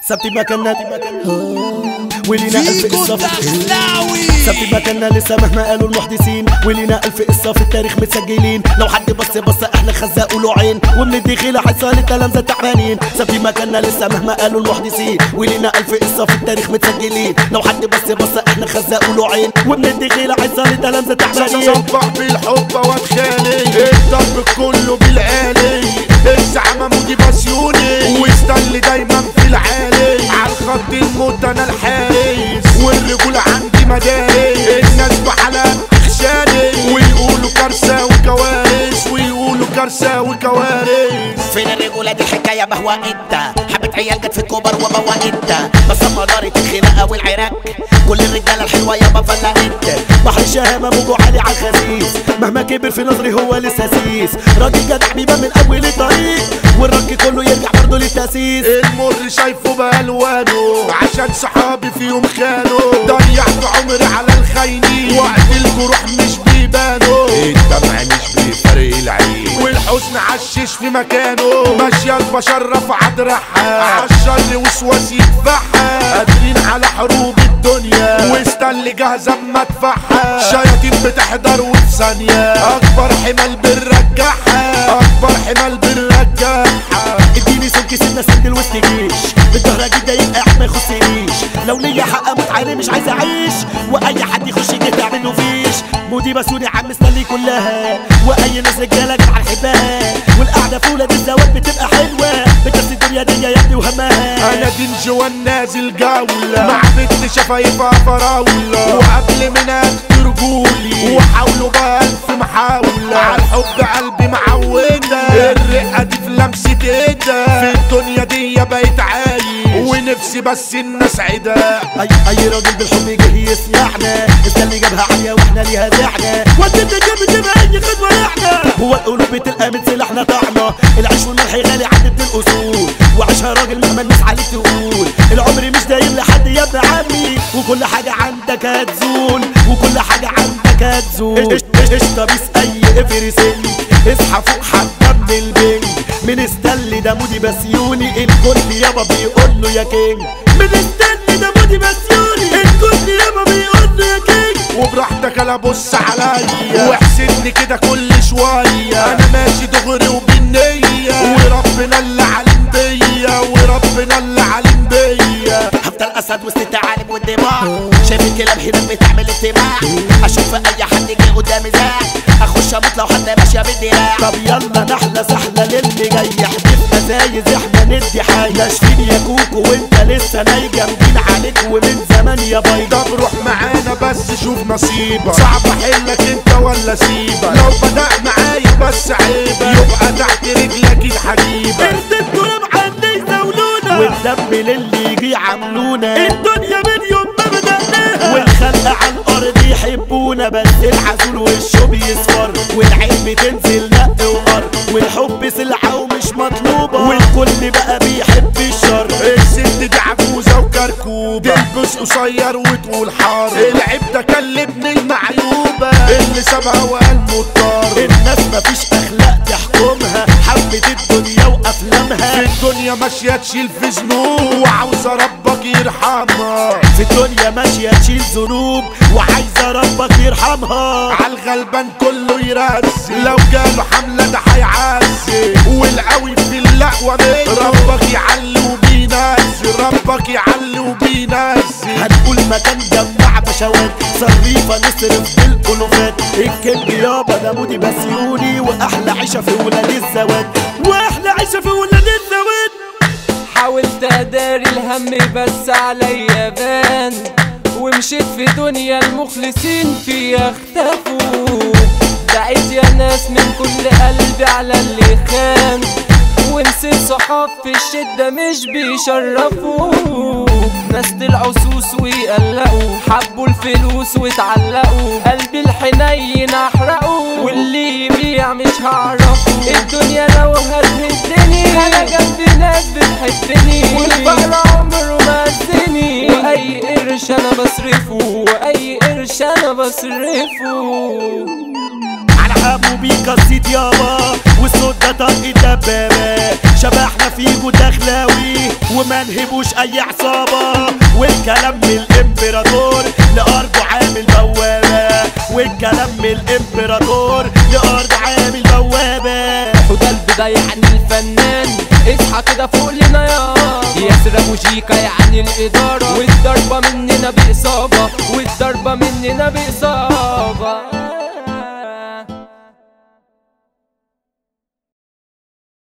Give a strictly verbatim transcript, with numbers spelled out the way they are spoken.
ثبت مكاننا ولينا ألف قصة ثبت مكاننا لسه مهما قالوا المحدثين، ولينا ألف قصة في التاريخ متسجلين. لو حد بص بص احنا خزاق له عين، ومن الدخيلة حصل التلامذة تعبانين. ثبت مكاننا لسه مهما قالوا المحدثين، ولينا ألف قصة في التاريخ متسجلين. لو حد بص بص احنا خزاق له عين، ومن الدخيلة حصل التلامذة تعبانين. صبح بالحب واتخالي الضرب كله بالعالي، الزعمة مودي بسيوني واستنلي دايما في العالي. عالخط الموت انا الحارس والرجولة عندي مدارس، الناس بحالات تخشاني ويقولوا كارثة وكوارث، ويقولوا كارثة وكوارث. فين الرجولة دي حكاية بهوى انت، حبة عيال جت في الكوبر وبوا انت، بس اما دارت الخناقة والعراك كل الرجالة الحلوة يابا فلا انت. بحر الشهامة موجه عالي عالخسيس، مهما كبر في نظري هو لسه سيس. راجل جدع بيبان من اول الطريق، والرك كله يرجع برضه للتاسيس. المر شايفه بألوانه عشان صحابي فيهم خانوا، ضيعت عمري على الخاينين وقت الجروح مش بيبانوا، الدمع مش بيفرق العين والحزن عشش في مكانه. ماشية البشر رفعت رحها عالشر وسواس يدفعها، قادرين على حروب الدنيا واستنلي جاهزة اما ادفعها. شياطين بتحضر وفي ثانية اكبر حمال بنرجعها، اكبر حمال بنرجعها. اديني سلك سنة سندل وسط جيش، الظهر جدا يبقى ما يخصنيش. لو ليا حق اموت عيني مش عايز اعيش، واي حد يخش جه تعمل له فيش. مودي بسوني عم مستني كلها، واي ناس رجاله جدع نحبها، والقعده في ولاد الزواج بتبقى حلوه، بتنسي الدنيا دي يا ابني وهمها. انا دنجوان نازل جوله مع بنت شفايفها فراوله، وقبل من اخد رجولي وحاولوا بألف محاوله. عالحب قلبي معوده، الرقه دي في لمسه ايدها، في الدنيا دي بقيت عايش ونفسي بس الناس عدا. اي اي راجل بالحب جه يسمعنا، انت اللي جابها عاليه واحنا ليها زعنا، وانت جاب جاب اي خدوه احنا. هو القلوب بتلقى من سلاحنا طعنا، العيش والملح غالي عند ابن الاصول، وعيشها راجل مهما الناس عليك تقول. العمر مش دايم لحد يا ابن عمي، وكل حاجه عندك هتزول، وكل حاجه عندك هتزول. قشطه بيس اي افرسين، اصحى فوق حبه من البنج، من استنلي ده مودي بسيوني، الكل يابا بيقول له يا كينج. من استنلي ده مودي بسيوني، الكل يابا بيقول له يا كينج. وبراحتك انا بص عليا واحسدني كده كل شويه، انا ماشي دغري وبالنيه، وربنا اللي علم بيا، وربنا اللي علم بيا. هفضل اسد وسط الثعالب والدماء، شايف الكلاب هناك بتعمل اجتماع، اشوف اي حد جه قدامي زاح اخش اموت لو حد ماشيه بالدراع. طب يلا نحلى سحله للي جاي، احدفنا زايز احنا ندي حي، ناشفين يا كوكو وانت لسه ناي، جامدين عليك ومن زمان يا باي. طب روح معانا بس شوف نصيبك، صعب احلك انت ولا سيبك، لو بدأ معايا بس عيبك يبقى تحت رجلك الحجيبه. ارتدوا ربع عندي يزولونا، والذنب للي يجي عملونا، الدنيا من يوم ما بدأناها، والخلق على الارض يحبونا، بس العسول وشه بيصفر، والعين بتنزل نق وقر، والحب سلعه ومش مطلوبه، والكل بقى بيحب الشر. الست دي عجوزه وكركوبه، تلبس قصير وتقول حار، العيب ده كان ابن المعيوبه اللي سابها وقال مضطر. الناس مفيش اخلاق تحكمها، حبت الدنيا وافلامها، في الدنيا ماشيه تشيل في ذنوب وعاوزه ربك يرحمها، في الدنيا ماشيه تشيل ذنوب وعايزه ربك يرحمها. عالغلبان كله يرسي، لو جاله حمله ده هيعزي، والقوي في اللقوه منه ربك يعلي وبينزل، ربك يعلي وبينزل. هنقول مكان جمع بشوات، صريفه نصرف بالالوفات، الكينج يابا ده مودي بسيوني، واحلى عيشه في ولاد الزواج، واحلى عيشه في ولاد الزواج. حاولت اداري الهم بس عليا بان، ومشيت في دنيا المخلصين فيها اختفوا، دعيت يا ناس من كل قلبي على اللي خان، ونسيت صحاب في الشدة مش بيشرفوا، ناس طلعوا سوس ويقلقوا، حبوا الفلوس واتعلقوا، قلبي الحنين احرقوا، واللي يبيع مش هعرفه. الدنيا لو هتهدني انا جنبي ناس بتحبني، والفقر عمره ما هزني، واي قرش انا بصرفه، واي قرش انا بصرفه. على حبو بيك الصيت يابا، والصوت ده طاقة دبابة، شبحنا فيكو دخلاوي ومن وما نهبوش اي عصابة، والكلام من الامبراطور لارضه عامل بوابة، والكلام من الامبراطور لارضه عامل بوابة. وده البدا يعني الفنان، اصحى كده فوق لنا يا ياسر ابو جيكا يعني الادارة، والضربة مننا بإصابة، والضربة مننا بإصابة.